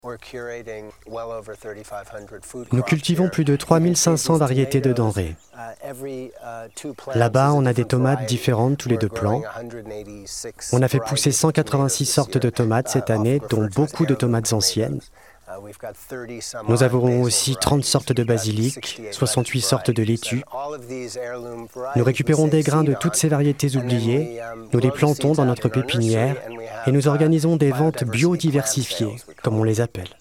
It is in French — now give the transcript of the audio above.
Nous cultivons plus de 3500 variétés de denrées. Là-bas, on a des tomates différentes tous les 2 plants. On a fait pousser 186 sortes de tomates cette année, dont beaucoup de tomates anciennes. Nous avons aussi 30 sortes de basilic, 68 sortes de laitue. Nous récupérons des grains de toutes ces variétés oubliées, nous les plantons dans notre pépinière et nous organisons des ventes biodiversifiées, comme on les appelle.